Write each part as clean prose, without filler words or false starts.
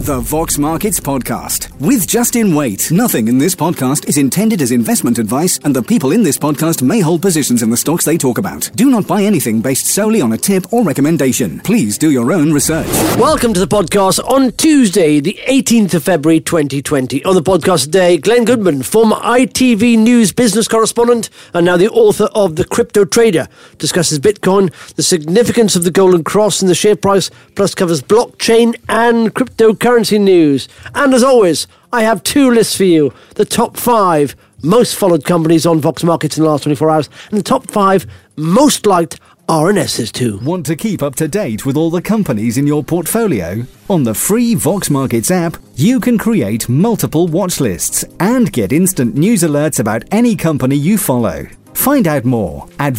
The Vox Markets Podcast with Justin Waite. Nothing in this podcast is intended as investment advice, and the people in this podcast may hold positions in the stocks they talk about. Do not buy anything based solely on a tip or recommendation. Please do your own research. Welcome to the podcast on Tuesday, the 18th of February 2020. On the podcast today, Glenn Goodman, former ITV News business correspondent and now the author of The Crypto Trader, discusses Bitcoin, the significance of the Golden Cross in the share price, plus covers blockchain and cryptocurrency news. And as always, I have two lists for you. The top 5 most followed companies on Vox Markets in the last 24 hours and the top 5 most liked RNSs too. Want to keep up to date with all the companies in your portfolio? On the free Vox Markets app, you can create multiple watch lists and get instant news alerts about any company you follow. Find out more at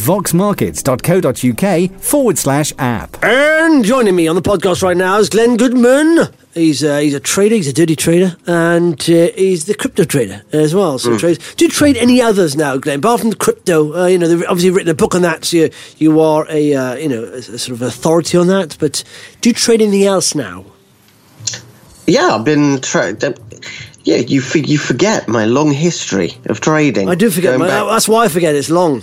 voxmarkets.co.uk/app. And joining me on the podcast right now is Glenn Goodman. He's a trader, he's a dirty trader, and he's the crypto trader as well. So do you trade any others now, Glenn? Apart from the crypto, they've obviously written a book on that, so you are a sort of authority on that. But do you trade anything else now? Yeah, I've been Yeah, you forget my long history of trading. I do forget. That's why I forget. It's long.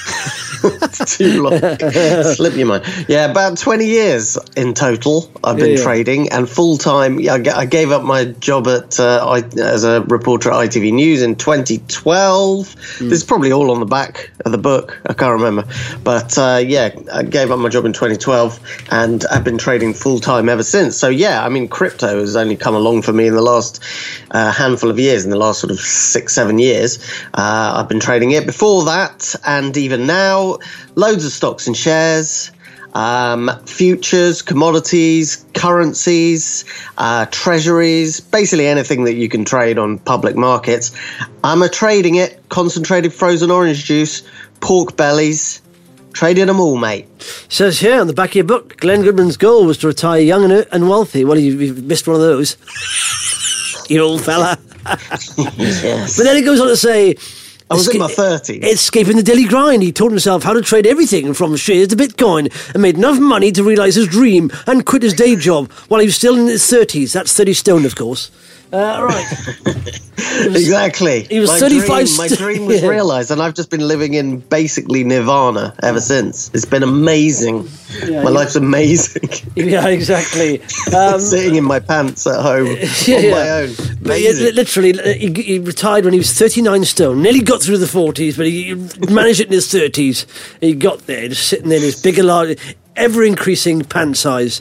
It's too long. Slip your mind. Yeah, about 20 years in total I've been trading, and full-time. I gave up my job as a reporter at ITV News in 2012. This is probably all on the back of the book. I can't remember. But I gave up my job in 2012 and I've been trading full-time ever since. So yeah, I mean, crypto has only come along for me in the last handful of years, in the last sort of 6-7 years. I've been trading it before that, and even now, loads of stocks and shares, futures, commodities, currencies, treasuries, basically anything that you can trade on public markets. I'm trading it, concentrated frozen orange juice, pork bellies, trading them all, mate. Says here on the back of your book, Glenn Goodman's goal was to retire young and wealthy. Well, you've missed one of those. You old fella. Yes. But then he goes on to say, I was in my 30s. Escaping the daily grind, he taught himself how to trade everything from shares to Bitcoin and made enough money to realise his dream and quit his day job while he was still in his 30s. That's 30 stone, of course. Right. Exactly. He was 35. My dream was realised, and I've just been living in basically nirvana ever since. It's been amazing. My life's amazing. Yeah, exactly. Sitting in my pants at home on my own. But literally, he retired when he was 39 stone. Nearly got through the 40s, but he managed it in his 30s. He got there, just sitting there in his bigger, large, ever-increasing pant size.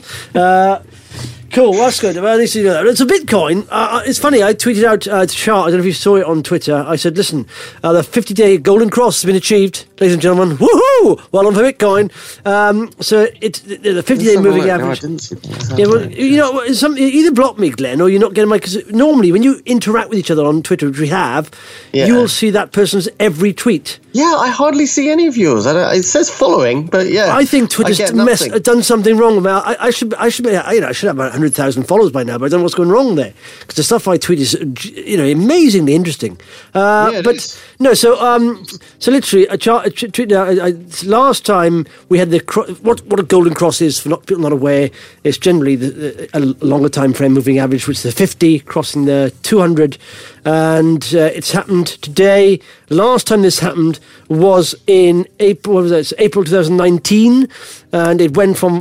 Cool, that's good. Well, at least you know that. It's a Bitcoin. It's funny, I tweeted out a chart. I don't know if you saw it on Twitter. I said, listen, the 50-day Golden Cross has been achieved, ladies and gentlemen. Woohoo! Well done for Bitcoin. So it's the 50-day moving average. No, I didn't see that. Yeah, well, either block me, Glenn, or you're not getting my... Because normally, when you interact with each other on Twitter, which we have, you will see that person's every tweet. Yeah, I hardly see any of yours. It says following, but yeah. I think Twitter's done something wrong. I should have about 100,000 followers by now, but I don't know what's going wrong there, because the stuff I tweet is, amazingly interesting. So literally, a tweet. Last time we had what a Golden Cross is, for people not aware, it's generally a longer time frame moving average, which is the 50 crossing the 200, and it's happened today. Last time this happened was in April. What was that? It's April 2019, and it went from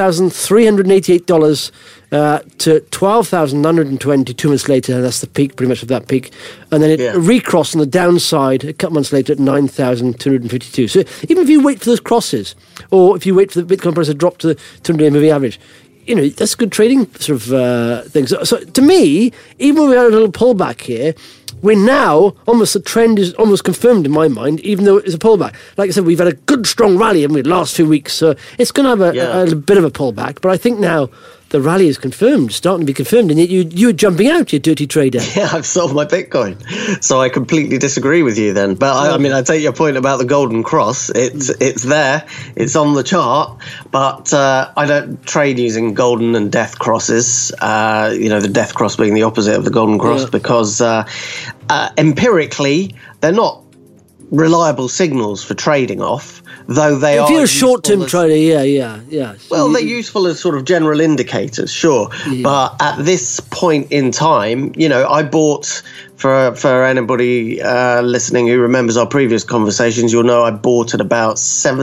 $5,388 to $12,920 2 months later. That's the peak, pretty much of that peak, and then it recrossed on the downside a couple months later at $9,252. So even if you wait for those crosses, or if you wait for the Bitcoin price to drop to the 200-day moving average, that's good trading sort of things. So to me, even when we had a little pullback here, we're now the trend is almost confirmed in my mind, even though it's a pullback. Like I said, we've had a good strong rally in the last few weeks, so it's going to have a bit of a pullback. But I think now the rally is confirmed, starting to be confirmed, and yet you're jumping out, you dirty trader. Yeah, I've sold my Bitcoin, so I completely disagree with you then. But I take your point about the Golden Cross. It's there, it's on the chart, but I don't trade using golden and death crosses. The death cross being the opposite of the Golden Cross, because empirically they're not reliable signals for trading off, though they are. If you're a short-term trader, yeah. Well, they're useful as sort of general indicators, sure. Yeah. But at this point in time, I bought, for anybody listening who remembers our previous conversations, you'll know I bought at about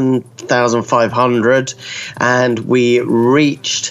7,500 and we reached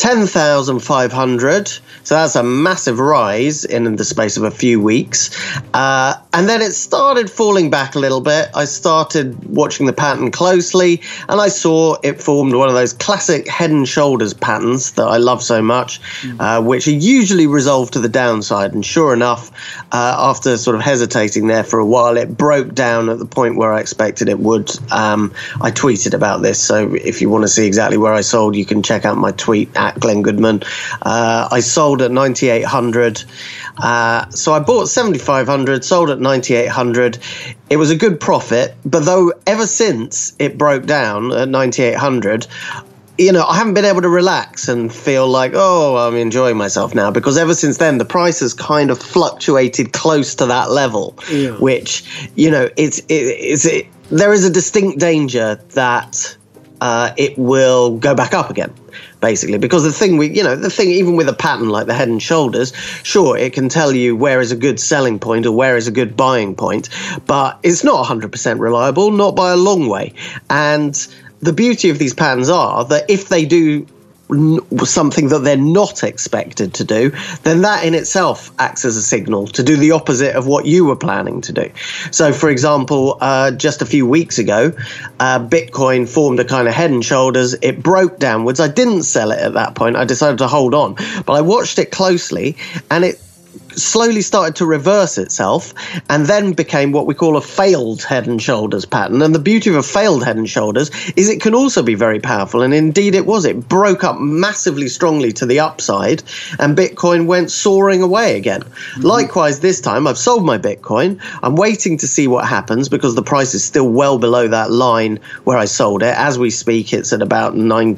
10,500. So that's a massive rise in the space of a few weeks. And then it started falling back a little bit. I started watching the pattern closely and I saw it formed one of those classic head and shoulders patterns that I love so much, which are usually resolved to the downside. And sure enough, after sort of hesitating there for a while, it broke down at the point where I expected it would. I tweeted about this. So if you want to see exactly where I sold, you can check out my tweet at Glenn Goodman. I sold at 9,800. So I bought 7,500, sold at 9,800. It was a good profit, but though ever since it broke down at 9,800, I haven't been able to relax and feel like, I'm enjoying myself now, because ever since then, the price has kind of fluctuated close to that level, which, there is a distinct danger that it will go back up again, basically, because the thing even with a pattern like the head and shoulders, sure, it can tell you where is a good selling point or where is a good buying point, but it's not 100% reliable, not by a long way. And the beauty of these patterns are that if they do something that they're not expected to do, then that in itself acts as a signal to do the opposite of what you were planning to do. So, for example, just a few weeks ago, Bitcoin formed a kind of head and shoulders. It broke downwards. I didn't sell it at that point. I decided to hold on, but I watched it closely and it slowly started to reverse itself and then became what we call a failed head and shoulders pattern. And the beauty of a failed head and shoulders is it can also be very powerful. And indeed it was. It broke up massively strongly to the upside and Bitcoin went soaring away again. Likewise, this time I've sold my Bitcoin. I'm waiting to see what happens because the price is still well below that line where I sold it. As we speak, it's at about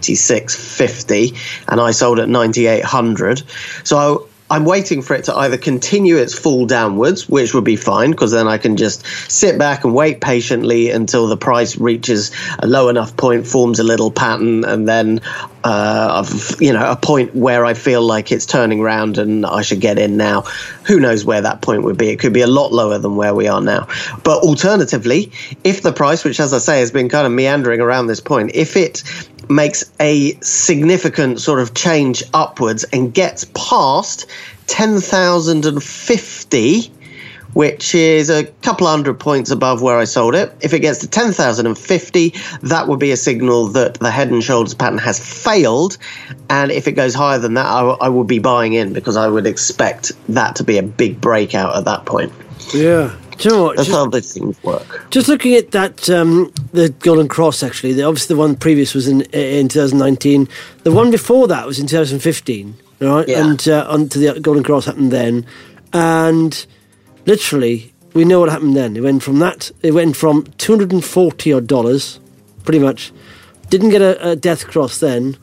96.50 and I sold at 9,800. So I'm waiting for it to either continue its fall downwards, which would be fine, because then I can just sit back and wait patiently until the price reaches a low enough point, forms a little pattern, and then a point where I feel like it's turning around and I should get in now. Who knows where that point would be? It could be a lot lower than where we are now. But alternatively, if the price, which as I say has been kind of meandering around this point, if it makes a significant sort of change upwards and gets past 10,050, which is a couple hundred points above where I sold it. If it gets to 10,050, that would be a signal that the head and shoulders pattern has failed. And if it goes higher than that, I will be buying in because I would expect that to be a big breakout at that point. Yeah. Do you know what? That's how these things work. Just looking at that, the Golden Cross, actually, obviously the one previous was in 2019. The one before that was in 2015, right? Yeah. And onto the Golden Cross happened then. And literally, we know what happened then. It went from $240 odd, pretty much. Didn't get a death cross then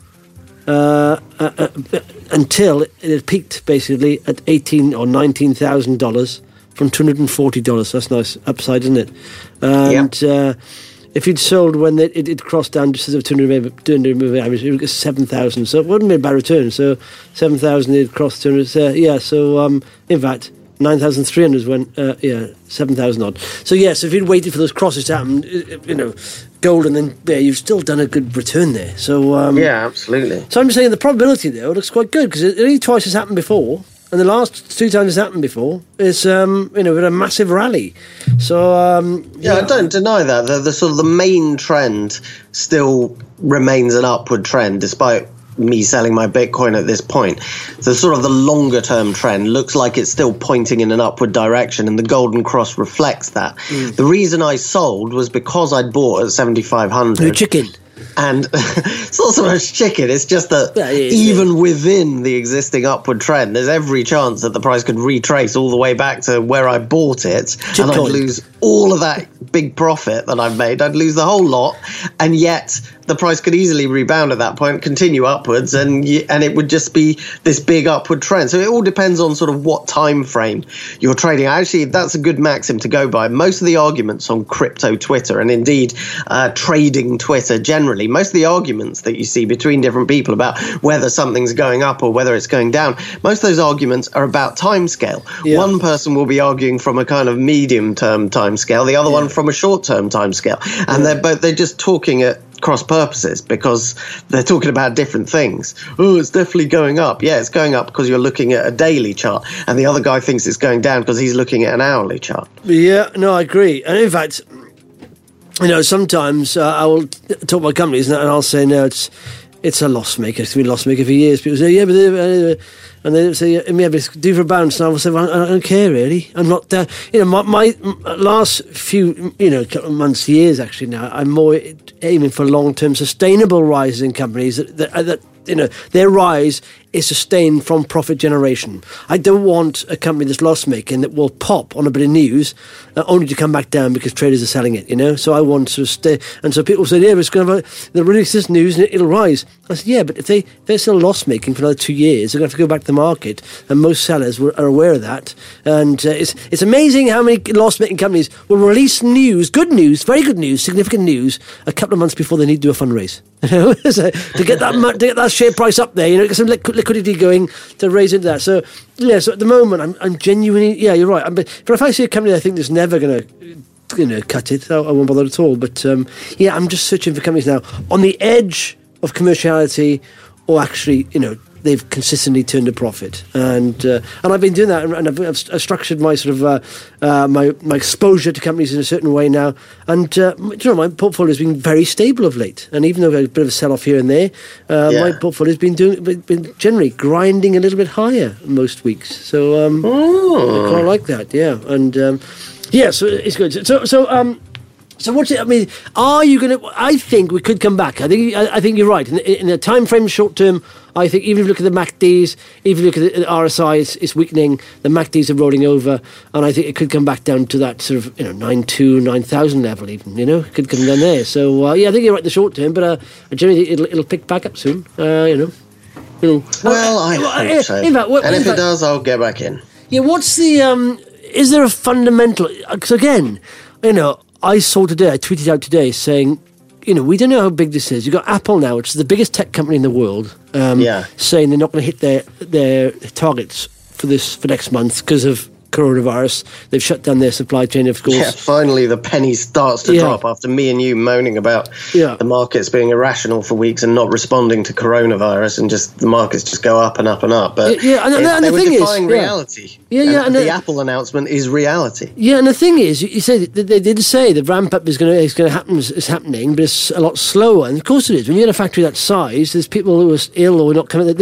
until it peaked basically at $18,000 or $19,000. From $240. That's nice upside, isn't it? And if you'd sold when it crossed down just as a 200 moving average, it would get 7,000. So it wouldn't be a bad return. So 7,000, it crossed 200. So in fact, 9,300 went 7,000 odd. So so if you'd waited for those crosses to happen, gold, and then you've still done a good return there. So absolutely. So I'm just saying the probability there looks quite good because it only twice has happened before. And the last two times it's happened before is, with a massive rally. So, I don't deny that. The sort of the main trend still remains an upward trend, despite me selling my Bitcoin at this point. So sort of the longer term trend looks like it's still pointing in an upward direction, and the Golden Cross reflects that. The reason I sold was because I'd bought at 7,500. You're chicken. And it's not so much chicken, it's just that even within the existing upward trend, there's every chance that the price could retrace all the way back to where I bought it, and I'd lose all of that big profit that I've made. I'd lose the whole lot, and yet the price could easily rebound at that point, continue upwards, and it would just be this big upward trend. So it all depends on sort of what time frame you're trading. Actually, that's a good maxim to go by. Most of the arguments on crypto Twitter, and indeed trading Twitter generally, most of the arguments that you see between different people about whether something's going up or whether it's going down, most of those arguments are about timescale. Yeah. One person will be arguing from a kind of medium-term timescale, the other one from a short-term timescale, and they're just talking at cross purposes because they're talking about different things. Oh, it's definitely going up. Yeah, it's going up because you're looking at a daily chart, and the other guy thinks it's going down because he's looking at an hourly chart. Yeah, no, I agree. And in fact, sometimes I will talk about companies and I'll say, no, it's a loss maker. It's been a loss maker for years. People say, yeah, but and they say, yeah, it's due for a bounce. And I will say, well, I don't care really. I'm not there. My last few, months, years actually now, I'm more aiming for long-term sustainable rises in companies that their rise is sustained from profit generation. I don't want a company that's loss-making that will pop on a bit of news only to come back down because traders are selling it, So I want to stay. And so people say, yeah, they'll release this news and it'll rise. I said, yeah, but if they're still loss-making for another 2 years, they're going to have to go back to the market. And most sellers are aware of that. And it's amazing how many loss-making companies will release news, good news, very good news, significant news, a couple of months before they need to do a fundraise. So to get that share price up there, get some liquidity going to raise into that. So so at the moment I'm genuinely, you're right. But if I see a company I think that's never going to cut it, I won't bother at all. But I'm just searching for companies now on the edge of commerciality, or actually they've consistently turned a profit, and I've been doing that, and I've structured my sort of my exposure to companies in a certain way now, and my portfolio has been very stable of late, and even though I've had a bit of a sell-off here and there, my portfolio has been generally grinding a little bit higher most weeks, so I quite like that, and so it's good. So what's it? I mean, are you going to? I think we could come back. I think you're right. In the time frame, short term, I think even if you look at the MACDs, even if you look at the RSI, it's weakening. The MACDs are rolling over, and I think it could come back down to that sort of 9,000 level. Even it could come down there. So I think you're right in the short term, but I generally think it'll pick back up soon. Well, I hope so. And if it does, I'll get back in. Yeah. What's the? Is there a fundamental? Because again, I tweeted out today saying, we don't know how big this is. You've got Apple now, which is the biggest tech company in the world, saying they're not going to hit their targets for next month because of coronavirus. They've shut down their supply chain, of course. Yeah, finally the penny starts to drop after me and you moaning about the markets being irrational for weeks and not responding to coronavirus, and just the markets just go up and up and up. But and they the were thing defying reality. And the Apple announcement is reality. Yeah, and the thing is, you said they did say the ramp up is going to happen, is happening, but it's a lot slower. And of course it is. When you have a factory that size, there's people who are ill or not coming.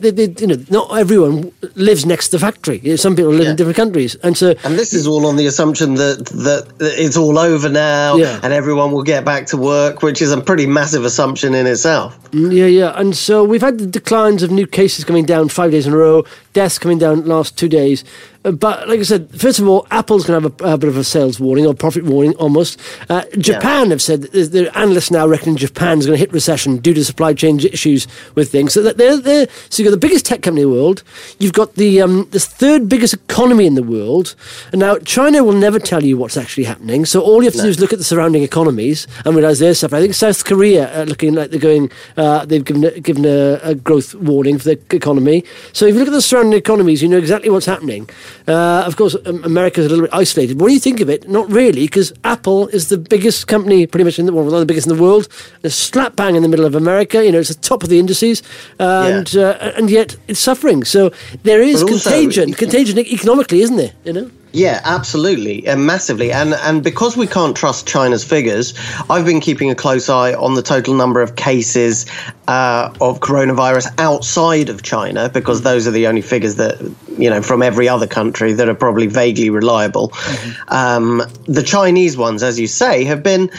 Not everyone lives next to the factory. Some people live in different countries. And this is all on the assumption that it's all over now and everyone will get back to work, which is a pretty massive assumption in itself. And so we've had the declines of new cases coming down 5 days in a row, deaths coming down last 2 days. But like I said, first of all, Apple's going to have a bit of a sales warning or profit warning almost. Japan have said that the analysts now reckon Japan's going to hit recession due to supply chain issues with things. So so you've got the biggest tech company in the world. You've got the third biggest economy in the world. And now China will never tell you what's actually happening. So all you have to do is look at the surrounding economies and realise their stuff. I think South Korea are looking like they're going. They've given a growth warning for their economy. So if you look at the surrounding economies, you know exactly what's happening. Of course, America's a little bit isolated. What do you think of it? Not really, because Apple is the biggest company, pretty much one of the biggest in the world. It's slap bang in the middle of America. It's the top of the indices, and yet it's suffering. So there is contagion economically, isn't there? Yeah, absolutely, and massively. And because we can't trust China's figures, I've been keeping a close eye on the total number of cases of coronavirus outside of China, because those are the only figures that, from every other country that are probably vaguely reliable. Mm-hmm. The Chinese ones, as you say, have been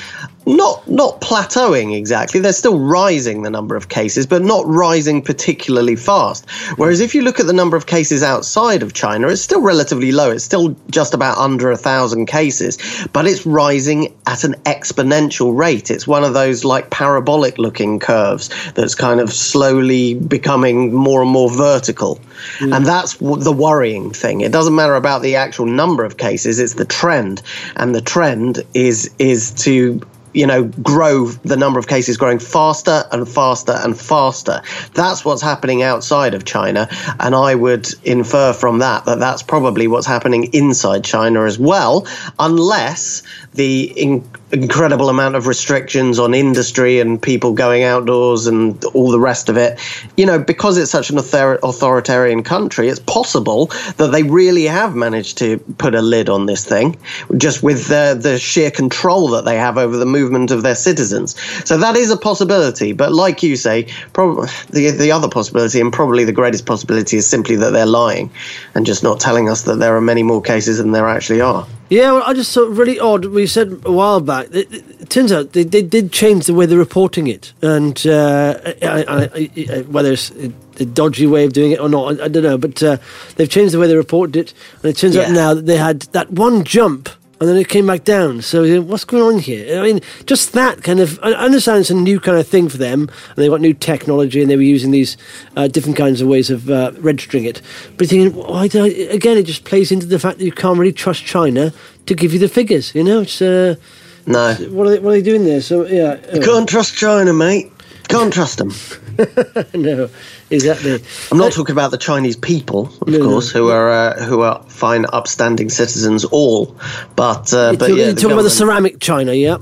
not plateauing exactly. They're still rising, the number of cases, but not rising particularly fast. Whereas if you look at the number of cases outside of China, it's still relatively low. It's still just about under 1,000 cases, but it's rising at an exponential rate. It's one of those like parabolic looking curves that's kind of slowly becoming more and more vertical. And that's the worrying thing. It doesn't matter about the actual number of cases, it's the trend. And the trend is to grow the number of cases growing faster and faster and faster. That's what's happening outside of China. And I would infer from that that's probably what's happening inside China as well, unless the incredible amount of restrictions on industry and people going outdoors and all the rest of it, because it's such an authoritarian country, it's possible that they really have managed to put a lid on this thing, just with the sheer control that they have over the movement of their citizens. So that is a possibility. But like you say, probably the other possibility, and probably the greatest possibility, is simply that they're lying and just not telling us that there are many more cases than there actually are. Yeah, well, I just thought really odd. We said a while back, it turns out they did change the way they're reporting it. And whether it's a dodgy way of doing it or not, I don't know. But they've changed the way they reported it. And it turns out now that they had that one jump and then it came back down. So what's going on here? I mean, just that kind of... I understand it's a new kind of thing for them, and they've got new technology, and they were using these different kinds of ways of registering it. But thinking, again, it just plays into the fact that you can't really trust China to give you the figures, It's, no. What are they doing there? So, yeah. You can't trust China, mate. Can't trust them. No, exactly. I'm not talking about the Chinese people, of course, who are fine, upstanding citizens all. But you're talking about the ceramic China, yeah.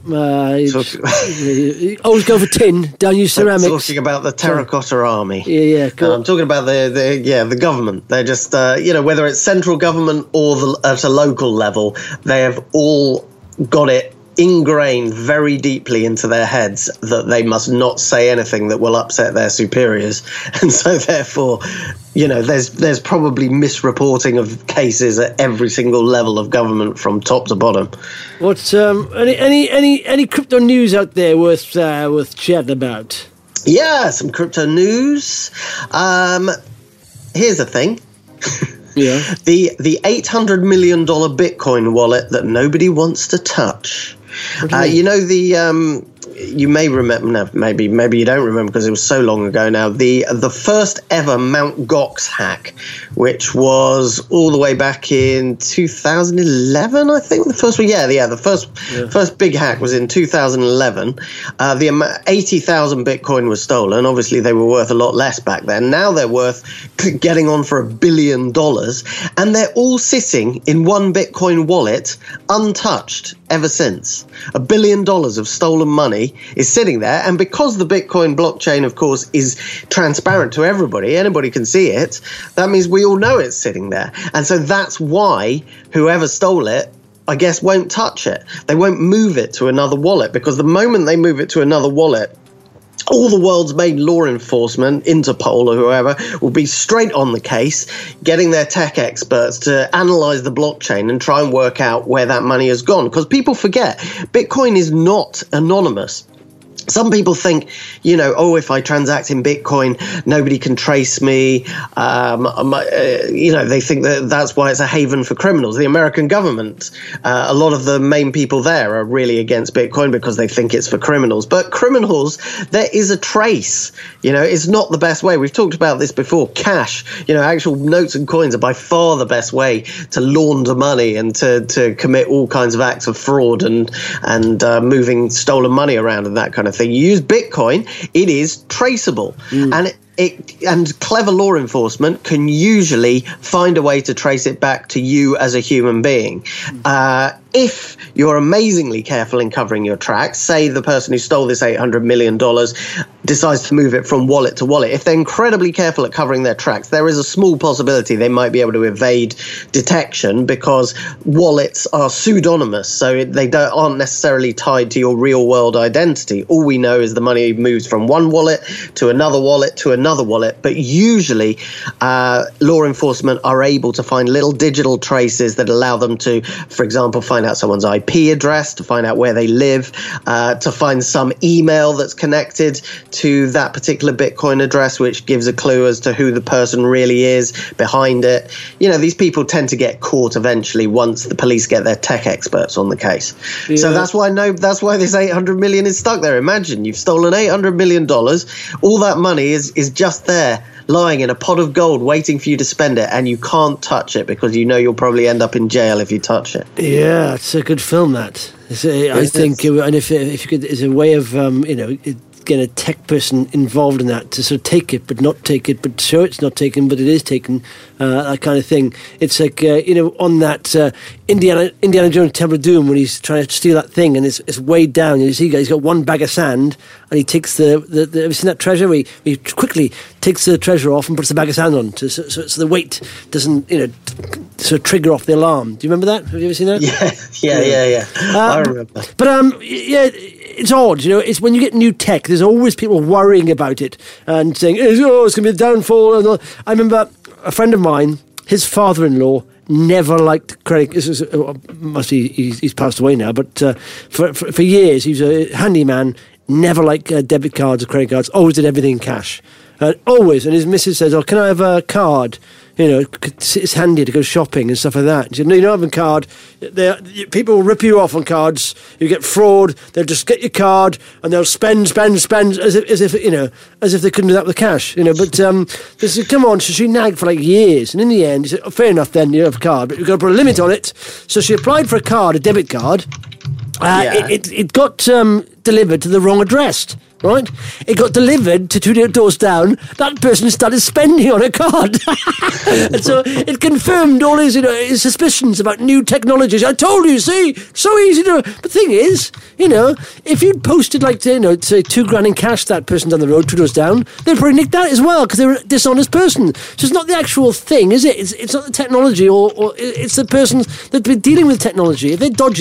Always go for tin. Don't use ceramics. Talking about the terracotta army. Yeah. Cool. I'm talking about the government. They're just whether it's central government or at a local level, they have all got it ingrained very deeply into their heads that they must not say anything that will upset their superiors, and so therefore, there's probably misreporting of cases at every single level of government from top to bottom. What's any crypto news out there worth chatting about? Yeah, some crypto news. Here's the thing. Yeah. The $800 million Bitcoin wallet that nobody wants to touch. You may remember, no, maybe you don't remember because it was so long ago now, the first ever Mt. Gox hack, which was all the way back in 2011, I think. The first one, the first big hack was in 2011. The 80,000 Bitcoin was stolen. Obviously, they were worth a lot less back then. Now they're worth getting on for $1 billion, and they're all sitting in one Bitcoin wallet, untouched ever since. $1 billion of stolen money is sitting there, and because the Bitcoin blockchain, of course, is transparent to everybody, anybody can see it, that means we all know it's sitting there. And so that's why whoever stole it, I guess, won't touch it. They won't move it to another wallet, because the moment they move it to another wallet, all the world's main law enforcement, Interpol or whoever, will be straight on the case, getting their tech experts to analyze the blockchain and try and work out where that money has gone. Because people forget, Bitcoin is not anonymous. Some people think, if I transact in Bitcoin, nobody can trace me. They think that's why it's a haven for criminals. The American government, a lot of the main people there are really against Bitcoin because they think it's for criminals. But criminals, there is a trace. It's not the best way. We've talked about this before. Cash, actual notes and coins are by far the best way to launder money and to commit all kinds of acts of fraud and moving stolen money around and that kind of thing. You use Bitcoin, it is traceable, and clever law enforcement can usually find a way to trace it back to you as a human being. If you're amazingly careful in covering your tracks, say the person who stole this $800 million decides to move it from wallet to wallet, if they're incredibly careful at covering their tracks, there is a small possibility they might be able to evade detection, because wallets are pseudonymous, so they aren't necessarily tied to your real world identity. All we know is the money moves from one wallet to another wallet to another wallet, but usually law enforcement are able to find little digital traces that allow them to, for example, find out someone's IP address, to find out where they live, to find some email that's connected to that particular Bitcoin address, which gives a clue as to who the person really is behind it. You know, these people tend to get caught eventually once the police get their tech experts on the case. Yeah. So that's why this 800 million is stuck there. Imagine you've stolen $800 million. All that money is just there, lying in a pot of gold waiting for you to spend it, and you can't touch it because you know you'll probably end up in jail if you touch it. Yeah, it's a good film, that. I think, and if you could, there's a way of, get a tech person involved in that to sort of take it but not take it, but show it's not taken but it is taken, that kind of thing. It's like, on that Indiana Jones Temple of Doom, when he's trying to steal that thing and it's weighed down, you see he's got one bag of sand and he takes the have you seen that treasure? He quickly takes the treasure off and puts the bag of sand on so the weight doesn't sort of trigger off the alarm. Do you remember that? Have you ever seen that? Yeah. I remember. But it's odd, it's when you get new tech, there's always people worrying about it and saying, it's going to be a downfall. I remember a friend of mine, his father-in-law never liked credit. He's passed away now, but for years he was a handyman, never liked debit cards or credit cards, always did everything in cash. Always. And his missus says, can I have a card? It's handy to go shopping and stuff like that. She said, no, you don't have a card. People will rip you off on cards. You get fraud. They'll just get your card and they'll spend as if they couldn't do that with cash. But they said, come on. So she nagged for like years, and in the end, he said, fair enough. Then you have a card, but you've got to put a limit on it. So she applied for a debit card. It got delivered to the wrong address. Right? It got delivered to 2 doors down. That person started spending on a card. And so it confirmed all his his suspicions about new technologies. I told you, see? So easy to... But the thing is, if you'd posted, say $2,000 in cash to that person down the road, 2 doors down, they'd probably nick that as well because they're a dishonest person. So it's not the actual thing, is it? It's not the technology or it's the person that's been dealing with technology. If they're dodgy,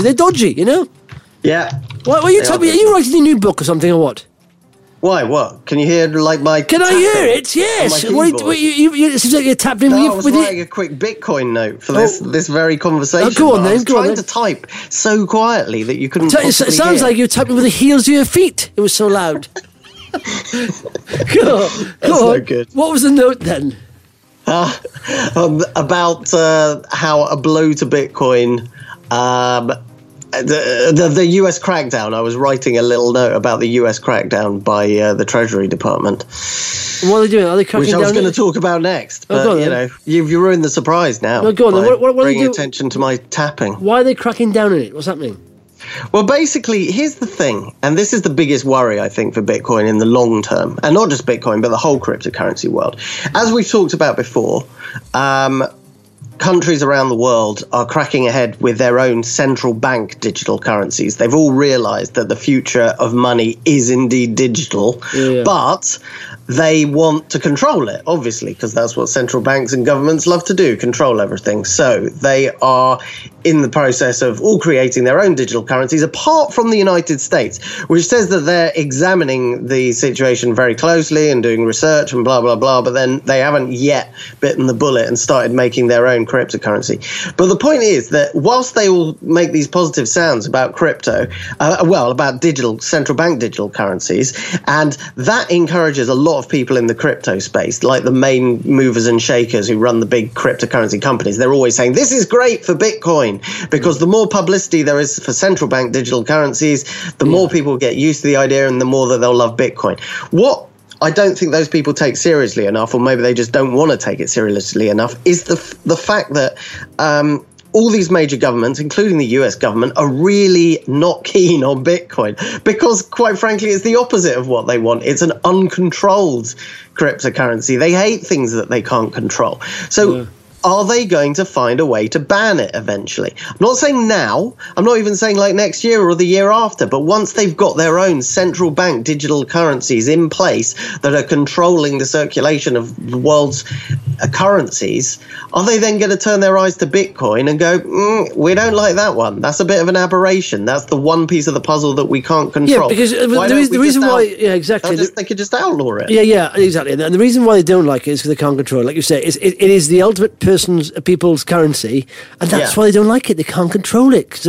Yeah. What are you telling me? Are you writing a new book or something or what? Why? What? Can you hear my? Can I hear it? Yes. It seems like you're tapping me. I was writing a quick Bitcoin note for this very conversation. Go on then. I was trying to type so quietly that you couldn't. It sounds like you're typing with the heels of your feet. It was so loud. Go on. So good. What was the note then? About how a blow to Bitcoin. The US crackdown. I was writing a little note about the US crackdown by the Treasury Department. And what are they doing? Are they cracking down? Which I was going to talk about next, but you've ruined the surprise now. No, go on. What are they doing? Attention to my tapping. Why are they cracking down on it? What's happening? Well, basically, here's the thing, and this is the biggest worry, I think, for Bitcoin in the long term, and not just Bitcoin, but the whole cryptocurrency world. As we've talked about before, countries around the world are cracking ahead with their own central bank digital currencies. They've all realized that the future of money is indeed digital, but they want to control it, obviously, because that's what central banks and governments love to do, control everything. So they are in the process of all creating their own digital currencies, apart from the United States, which says that they're examining the situation very closely and doing research and blah, blah, blah, but then they haven't yet bitten the bullet and started making their own cryptocurrency. But the point is that whilst they all make these positive sounds about crypto, about digital, central bank digital currencies, and that encourages a lot of people in the crypto space, like the main movers and shakers who run the big cryptocurrency companies, they're always saying, this is great for Bitcoin, because the more publicity there is for central bank digital currencies, the more people get used to the idea and the more that they'll love Bitcoin. What I don't think those people take seriously enough, or maybe they just don't want to take it seriously enough, is the fact that all these major governments, including the US government, are really not keen on Bitcoin because, quite frankly, it's the opposite of what they want. It's an uncontrolled cryptocurrency. They hate things that they can't control. So are they going to find a way to ban it eventually? I'm not saying now. I'm not even saying like next year or the year after. But once they've got their own central bank digital currencies in place that are controlling the circulation of the world's currencies, are they then going to turn their eyes to Bitcoin and go, we don't like that one. That's a bit of an aberration. That's the one piece of the puzzle that we can't control. Yeah, because the reason why, exactly. They could just outlaw it. Yeah, exactly. And the reason why they don't like it is because they can't control it. Like you say, it is the ultimate people's currency, and that's why they don't like it. They can't control it,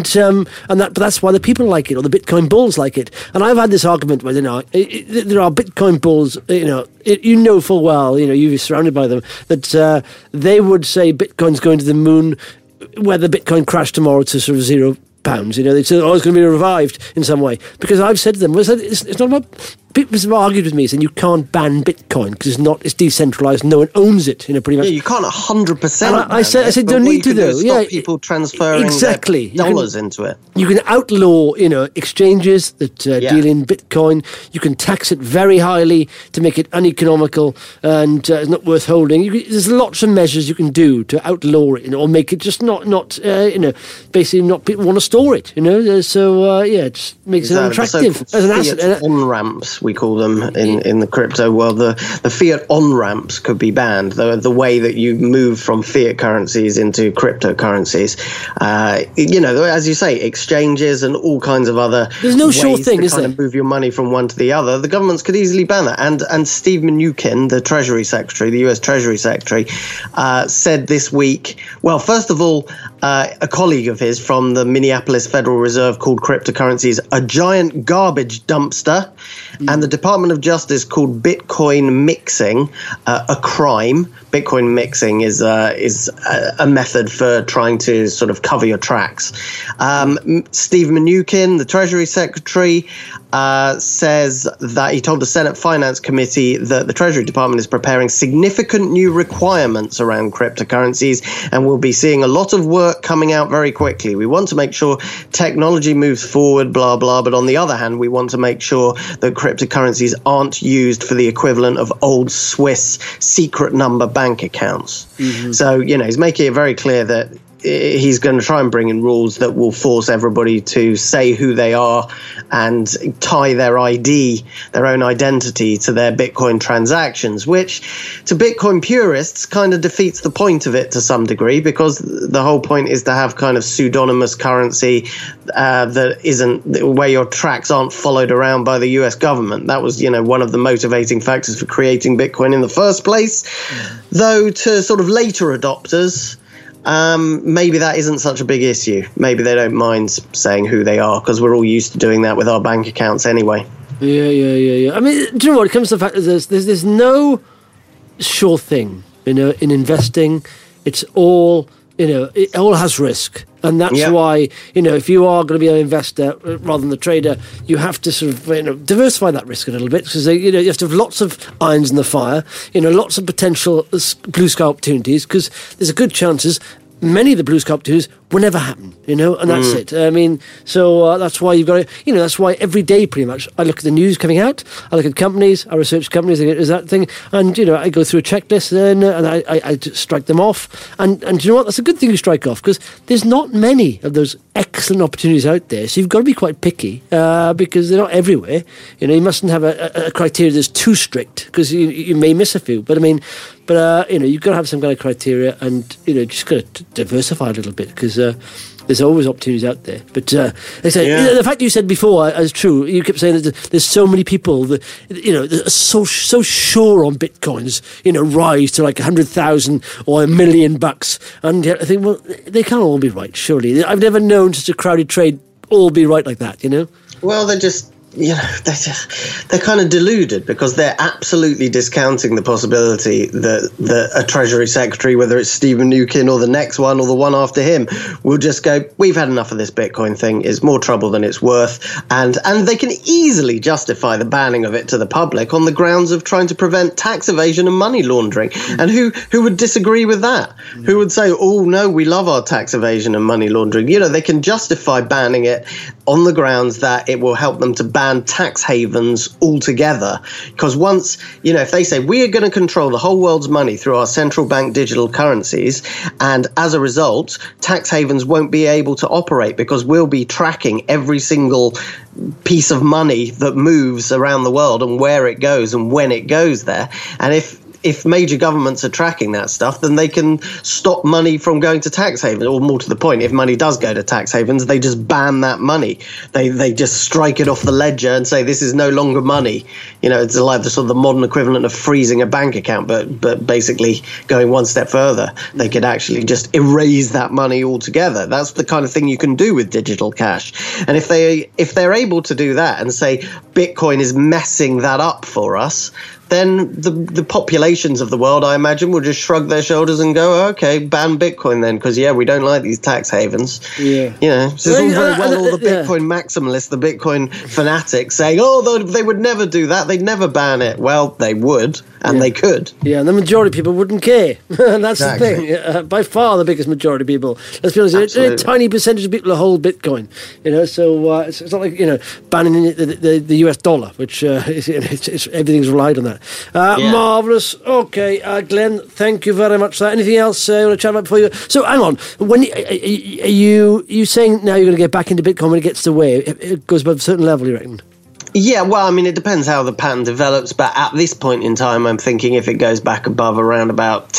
but that's why the people like it, or the Bitcoin bulls like it. And I've had this argument where there are Bitcoin bulls, full well, you're surrounded by them, that they would say Bitcoin's going to the moon, whether Bitcoin crashed tomorrow to sort of £0. They say, it's going to be revived in some way. Because I've said to them, it's not about... People have argued with me saying you can't ban Bitcoin because it's decentralized. No one owns it, pretty much. Yeah, you can't 100%. I said, don't need to do. Stop people transferring dollars into it. You can outlaw, exchanges that deal in Bitcoin. You can tax it very highly to make it uneconomical and it's not worth holding. There's lots of measures you can do to outlaw it, or make it just not basically not people want to store it. So it just makes it unattractive as an asset. On-ramps, we call them in the crypto world. The fiat on-ramps could be banned. The way that you move from fiat currencies into cryptocurrencies. As you say, exchanges and all kinds of other There's no sure thing, is there? Move your money from one to the other. The governments could easily ban that. And Steve Mnuchin, the Treasury Secretary, the US Treasury Secretary, said this week, well, first of all, a colleague of his from the Minneapolis Federal Reserve called cryptocurrencies a giant garbage dumpster, and the Department of Justice called Bitcoin mixing a crime. Bitcoin mixing is a method for trying to sort of cover your tracks. Steve Mnuchin, the Treasury Secretary, says that he told the Senate Finance Committee that the Treasury Department is preparing significant new requirements around cryptocurrencies, and we'll be seeing a lot of work coming out very quickly. We want to make sure technology moves forward, blah, blah, but on the other hand, we want to make sure that cryptocurrencies aren't used for the equivalent of old Swiss secret number bank accounts. Mm-hmm. So, he's making it very clear that he's going to try and bring in rules that will force everybody to say who they are and tie their ID, their own identity, to their Bitcoin transactions, which to Bitcoin purists kind of defeats the point of it to some degree, because the whole point is to have kind of pseudonymous currency that isn't, where your tracks aren't followed around by the US government. That was, one of the motivating factors for creating Bitcoin in the first place. Though to sort of later adopters, maybe that isn't such a big issue. Maybe they don't mind saying who they are because we're all used to doing that with our bank accounts anyway. Yeah. I mean, do you know what? It comes to the fact that there's no sure thing, in investing. It's all, it all has risk. And that's why, if you are going to be an investor rather than the trader, you have to sort of, diversify that risk a little bit, because, you have to have lots of irons in the fire, lots of potential blue sky opportunities, because there's a good chances many of the blue sky opportunities will never happen, and that's it. I mean, so that's why you've got to, that's why every day pretty much I look at the news coming out, I look at companies, I research companies, is that thing, and, I go through a checklist and I strike them off. And you know what? That's a good thing you strike off, because there's not many of those excellent opportunities out there. So you've got to be quite picky because they're not everywhere. You mustn't have a criteria that's too strict, because you may miss a few. But I mean, you've got to have some kind of criteria, and, just got to diversify a little bit, because there's always opportunities out there. But like I say, the fact you said before is true. You kept saying that there's so many people that that are so sure on Bitcoins, rise to like 100,000 or $1 million, and I think, well, they can't all be right. Surely, I've never known such a crowded trade all be right like that. Well, they're just. They're kind of deluded, because they're absolutely discounting the possibility that a Treasury Secretary, whether it's Steve Mnuchin or the next one or the one after him, will just go, we've had enough of this Bitcoin thing. It's more trouble than it's worth. And they can easily justify the banning of it to the public on the grounds of trying to prevent tax evasion and money laundering. And who would disagree with that? Who would say, oh, no, we love our tax evasion and money laundering? They can justify banning it on the grounds that it will help them to ban tax havens altogether. Because once, if they say we are going to control the whole world's money through our central bank digital currencies, and as a result, tax havens won't be able to operate, because we'll be tracking every single piece of money that moves around the world and where it goes and when it goes there. And if if major governments are tracking that stuff, then they can stop money from going to tax havens. Or more to the point, if money does go to tax havens, they just ban that money. They just strike it off the ledger and say this is no longer money. It's like the sort of the modern equivalent of freezing a bank account, but basically going one step further. They could actually just erase that money altogether. That's the kind of thing you can do with digital cash. And if they're able to do that and say Bitcoin is messing that up for us, then the populations of the world, I imagine, will just shrug their shoulders and go, okay, ban Bitcoin then, because, we don't like these tax havens. Yeah. So it's all very well all the Bitcoin maximalists, the Bitcoin fanatics saying, they would never do that. They'd never ban it. Well, they would, and they could. Yeah, and the majority of people wouldn't care. That's exactly the thing. By far the biggest majority of people. Let's be honest, a tiny percentage of people hold Bitcoin. So it's not like, banning the US dollar, which everything's relied on that. Marvellous. Okay, Glenn, thank you very much for that. Anything else you want to chat about before you go? So hang on. When are you saying now you're going to get back into Bitcoin when it gets to where? It goes above a certain level, you reckon? Yeah, well, it depends how the pattern develops, but at this point in time, I'm thinking if it goes back above around about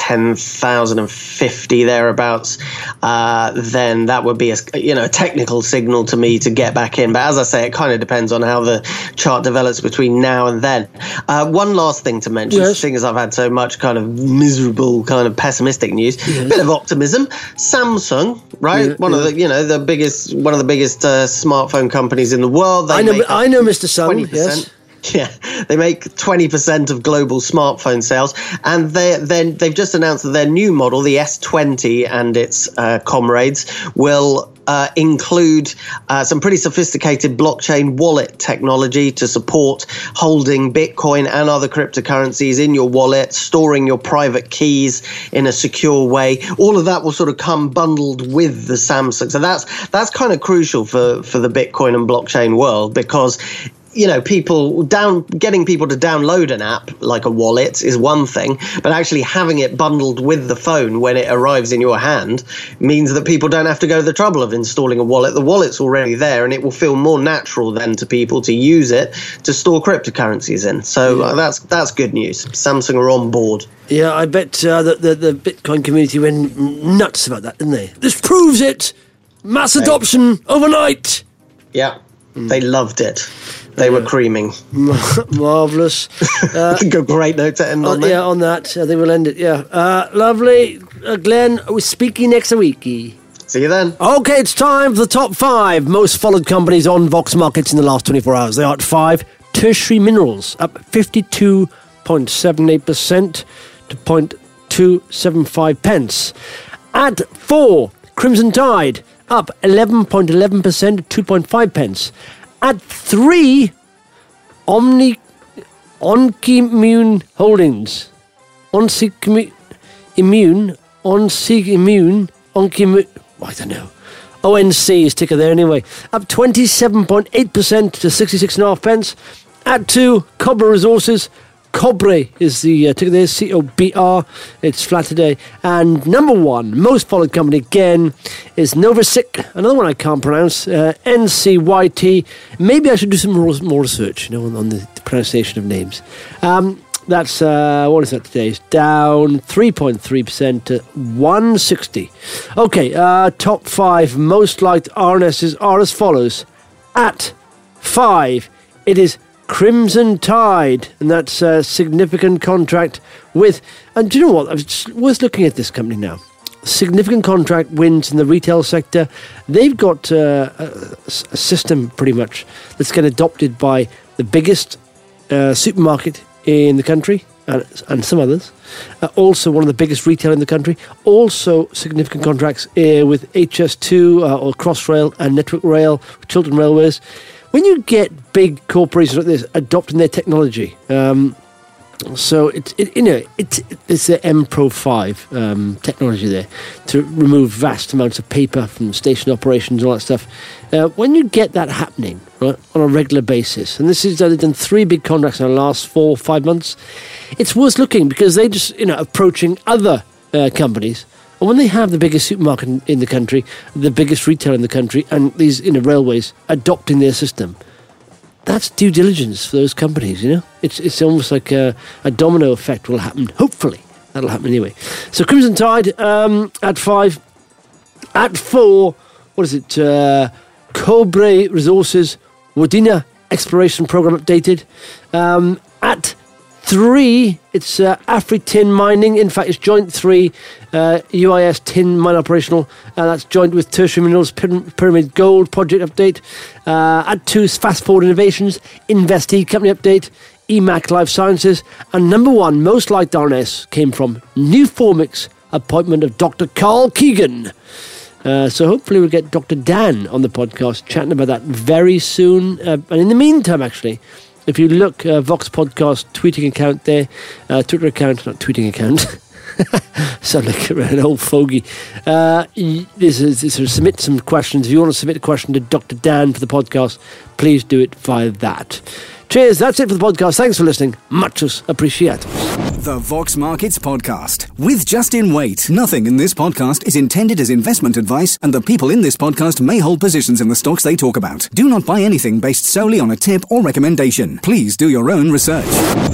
10,050 thereabouts, then that would be a technical signal to me to get back in. But as I say, it kind of depends on how the chart develops between now and then. One last thing to mention, seeing as I've had so much kind of miserable, kind of pessimistic news, a bit of optimism. Samsung, right? One of the biggest smartphone companies in the world. I know, Mr. Sun. 20%. Yes. Yeah, they make 20% of global smartphone sales, and they've just announced that their new model, the S20 and its comrades, will include some pretty sophisticated blockchain wallet technology to support holding Bitcoin and other cryptocurrencies in your wallet, storing your private keys in a secure way. All of that will sort of come bundled with the Samsung. So that's kind of crucial for the Bitcoin and blockchain world, because getting people to download an app like a wallet is one thing, but actually having it bundled with the phone when it arrives in your hand means that people don't have to go to the trouble of installing a wallet. The wallet's already there, and it will feel more natural then to people to use it to store cryptocurrencies in. So that's good news. Samsung are on board. Yeah, I bet the Bitcoin community went nuts about that, didn't they? This proves it! Mass adoption overnight! Yeah, they loved it. They were creaming. Marvellous. I think a great note to end on. Yeah, on that. They will end it, yeah. Lovely. Glenn, we're speaking next week. See you then. Okay, it's time for the top 5 most followed companies on Vox Markets in the last 24 hours. They are at 5. Tertiary Minerals, up 52.78% to 0.275 pence. At 4, Crimson Tide, up 11.11% to 2.5 pence. At 3, OnCimmune Holdings. OnCimmune, I don't know. ONC is ticker there anyway. Up 27.8% to 66.5 pence. At 2, Cobra Resources. Cobre is the ticker there, COBR. It's flat today. And number 1, most followed company again, is Novasic. Another one I can't pronounce. NCYT. Maybe I should do some more research, on the pronunciation of names. That's, what is that today? It's down 3.3% to 160. Okay, top 5 most liked RNSs are as follows. At 5, it is Crimson Tide, and that's a significant contract with, and do you know what, it's worth looking at this company now. Significant contract wins in the retail sector. They've got a system pretty much that's getting adopted by the biggest supermarket in the country and some others. Also one of the biggest retail in the country. Also significant contracts with HS2 or Crossrail and Network Rail, Chiltern Railways. When you get big corporations like this adopting their technology, so it's the M Pro 5 technology there to remove vast amounts of paper from station operations and all that stuff. When you get that happening, right, on a regular basis, and this is they've done 3 big contracts in the last 4 or 5 months, it's worth looking because they just approaching other companies. And when they have the biggest supermarket in the country, the biggest retailer in the country, and these railways adopting their system, that's due diligence for those companies, you know? It's almost like a domino effect will happen. Hopefully, that'll happen anyway. So Crimson Tide at 5. At 4, what is it? Cobre Resources, Wadena Exploration Program updated. At 3, it's Afri-Tin Mining. In fact, it's Joint 3, UIS Tin Mine Operational. That's joint with Tertiary Minerals Pyramid Gold Project update. At 2 is Fast Forward Innovations, Investee Company update, EMAC Life Sciences. And number 1, most liked RNS, came from Nuformix appointment of Dr. Carl Keegan. So hopefully we'll get Dr. Dan on the podcast chatting about that very soon. And in the meantime, actually, if you look, Vox Podcast tweeting account there, Twitter account, not tweeting account. Sound like an old fogey. Submit some questions. If you want to submit a question to Dr. Dan for the podcast, please do it via that. Cheers, that's it for the podcast. Thanks for listening. Muchos appreciados. The Vox Markets Podcast with Justin Waite. Nothing in this podcast is intended as investment advice, and the people in this podcast may hold positions in the stocks they talk about. Do not buy anything based solely on a tip or recommendation. Please do your own research.